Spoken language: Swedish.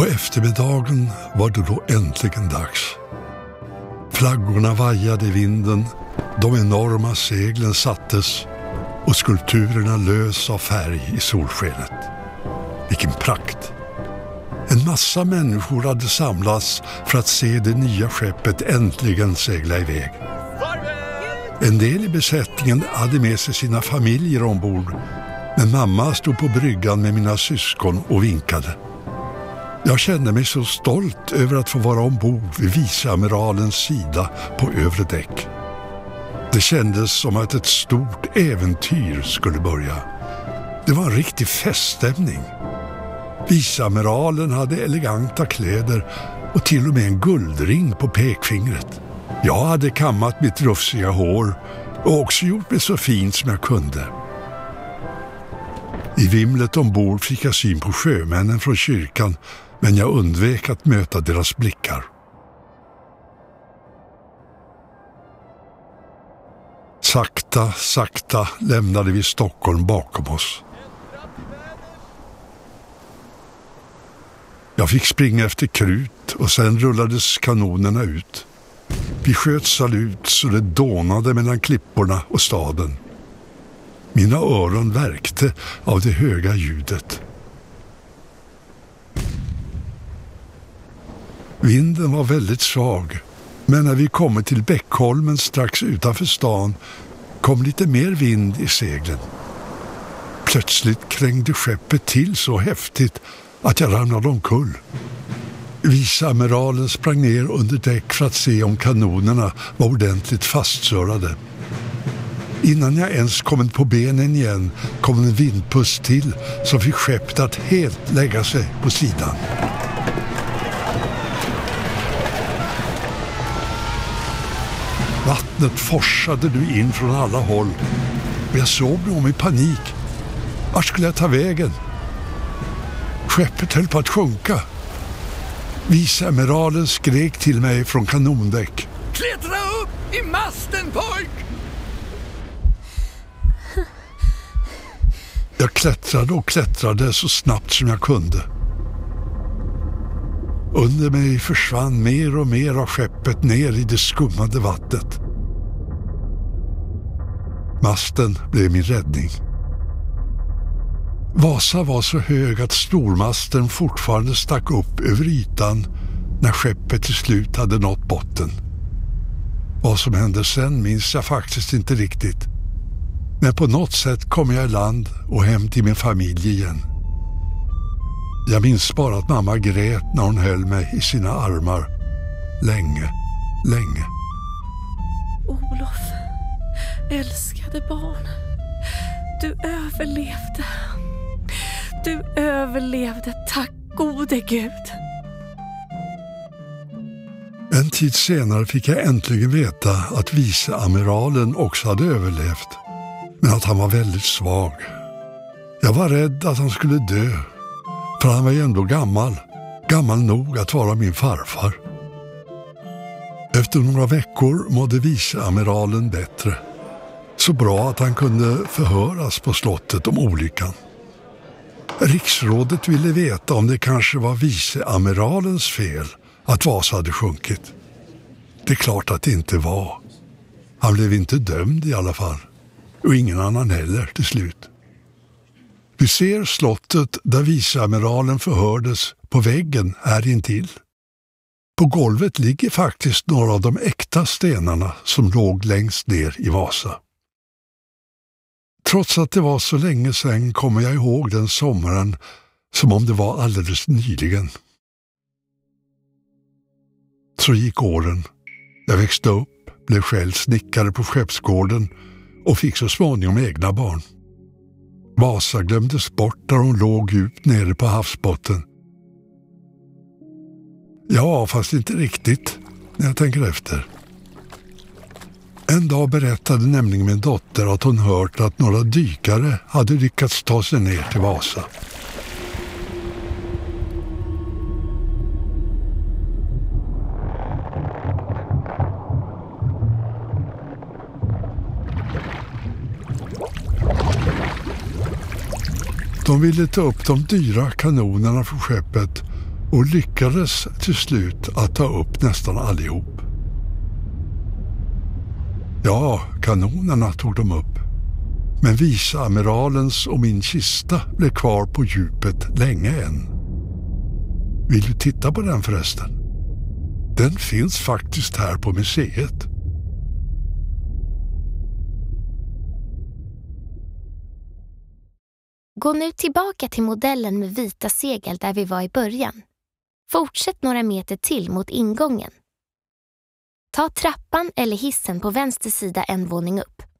På eftermiddagen var det då äntligen dags. Flaggorna vajade i vinden, de enorma seglen sattes och skulpturerna lös av färg i solskenet. Vilken prakt! En massa människor hade samlats för att se det nya skeppet äntligen segla iväg. En del i besättningen hade med sig sina familjer ombord, men mamma stod på bryggan med mina syskon och vinkade. Jag kände mig så stolt över att få vara ombord vid viceamiralens sida på övre däck. Det kändes som att ett stort äventyr skulle börja. Det var en riktig feststämning. Viceamiralen hade eleganta kläder och till och med en guldring på pekfingret. Jag hade kammat mitt rufsiga hår och också gjort mig så fint som jag kunde. I vimlet ombord fick jag syn på sjömännen från kyrkan, men jag undvek att möta deras blickar. Sakta lämnade vi Stockholm bakom oss. Jag fick springa efter krut och sen rullades kanonerna ut. Vi sköt salut så det dånade mellan klipporna och staden. Mina öron värkte av det höga ljudet. Vinden var väldigt svag, men när vi kom till Bäckholmen strax utanför stan kom lite mer vind i seglen. Plötsligt krängde skeppet till så häftigt att jag ramlade omkull. Viceamiralen sprang ner under däck för att se om kanonerna var ordentligt fastsörade. Innan jag ens kommit på benen igen kom en vindpust till som fick skeppet att helt lägga sig på sidan. Vattnet forsade nu in från alla håll och jag såg mig om i panik. Vart skulle jag ta vägen? Skeppet höll på att sjunka. Viceamiralen skrek till mig från kanondäck. Klättra upp i masten, pojk! Jag klättrade och klättrade så snabbt som jag kunde. Under mig försvann mer och mer av skeppet ner i det skummande vattnet. Masten blev min räddning. Vasa var så hög att stormasten fortfarande stack upp över ytan när skeppet till slut hade nått botten. Vad som hände sen minns jag faktiskt inte riktigt. Men på något sätt kom jag i land och hem till min familj igen. Jag minns bara att mamma grät när hon höll mig i sina armar. Länge. Olof, älskade barn. Du överlevde. Du överlevde, tack gode Gud. En tid senare fick jag äntligen veta att viceamiralen också hade överlevt. Men att han var väldigt svag. Jag var rädd att han skulle dö. För han var ju ändå gammal. Gammal nog att vara min farfar. Efter några veckor mådde viceamiralen bättre. Så bra att han kunde förhöras på slottet om olyckan. Riksrådet ville veta om det kanske var viceamiralens fel att Vasa hade sjunkit. Det är klart att det inte var. Han blev inte dömd i alla fall. Och ingen annan heller till slut. Vi ser slottet där viceamiralen förhördes på väggen här intill. På golvet ligger faktiskt några av de äkta stenarna som låg längst ner i Vasa. Trots att det var så länge sedan kommer jag ihåg den sommaren som om det var alldeles nyligen. Så gick åren. Jag växte upp, blev själv snickare på skeppsgården och fick så småningom egna barn. Vasa glömdes bort där hon låg djupt nere på havsbotten. Ja, fast inte riktigt när jag tänker efter. En dag berättade nämligen min dotter att hon hört att några dykare hade lyckats ta sig ner till Vasa. De ville ta upp de dyra kanonerna från skeppet och lyckades till slut att ta upp nästan allihop. Ja, kanonerna tog de upp, men viceamiralens och min kista blev kvar på djupet länge än. Vill du titta på den förresten? Den finns faktiskt här på museet. Gå nu tillbaka till modellen med vita segel där vi var i början. Fortsätt några meter till mot ingången. Ta trappan eller hissen på vänster sida en våning upp.